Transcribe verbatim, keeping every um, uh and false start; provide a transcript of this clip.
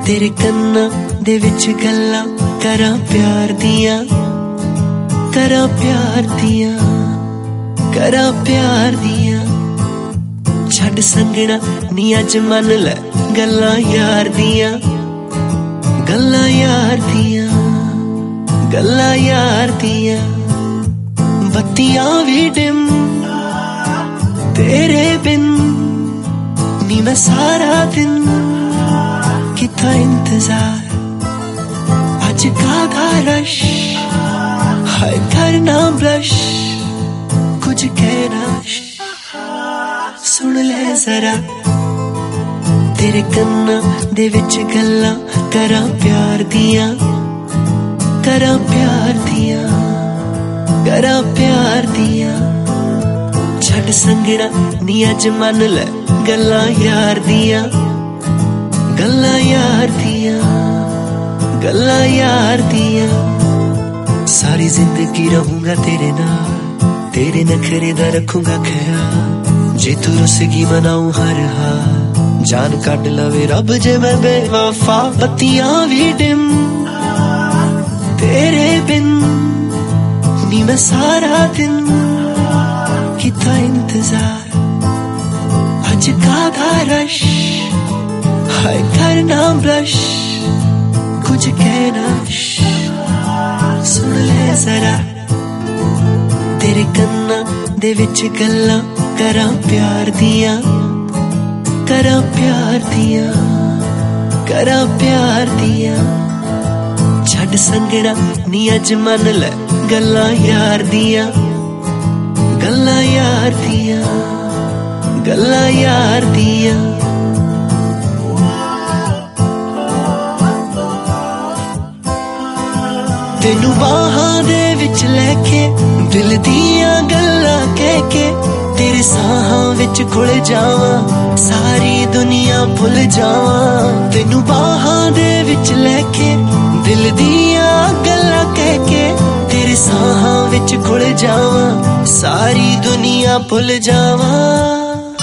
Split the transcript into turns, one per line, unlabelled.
तेरे कन्ना दे विच गल्लां करा प्यार दियां, करा प्यार दियां, करा प्यार दियां। छड़ संगना नी अज मन ले गल्लां यार दियां, गल्लां यार दियां, गल्लां यार दियां। बत्तियां भी डिम तेरे बिन नी मैं सारा दिन किथा इंतजार। आज कादा रश हाय करना ब्लश, कुछ कहना सुन ले जरा। तेरे कन्ना दे विच गल्लां करा प्यार दियां, करा प्यार दियां, करा प्यार दियां। छड़ संगना नी अज मन ले गल्लां यार दियां, गल्लां यार दियां, गल्लां यार दियां। सारी जिंदगी रहूंगा तेरे नाल, तेरे नखरे दा रखूंगा ख्याल। जे तू रुसगी मनाऊं हर हाल, जान कट लवे रब जे मैं बेवफा। बत्तियां भी डिम तेरे बिन नी मैं सारा दिन किथा इंतजार। आज कादा रश हाय करना ब्लश, कुछ कहना सुन ले जरा। तेरे कन्ना दे विच गल्लां करा प्यार दियां, करा प्यार दियां, करा प्यार दियां। छड़ संगना नी अज मन ले गल्लां यार दियां, गल्लां यार दियां, गल्लां यार दियां। तेनू बाहां दे विच लेके दिल दियां गल्लां कह के, तेरे साहां विच घुल जावां सारी दुनिया भुल जावां। तेनू बाहां दे विच लेके दिल दियां गल्लां कह के, तेरे साहां विच घुल जावां सारी दुनिया भुल जावां।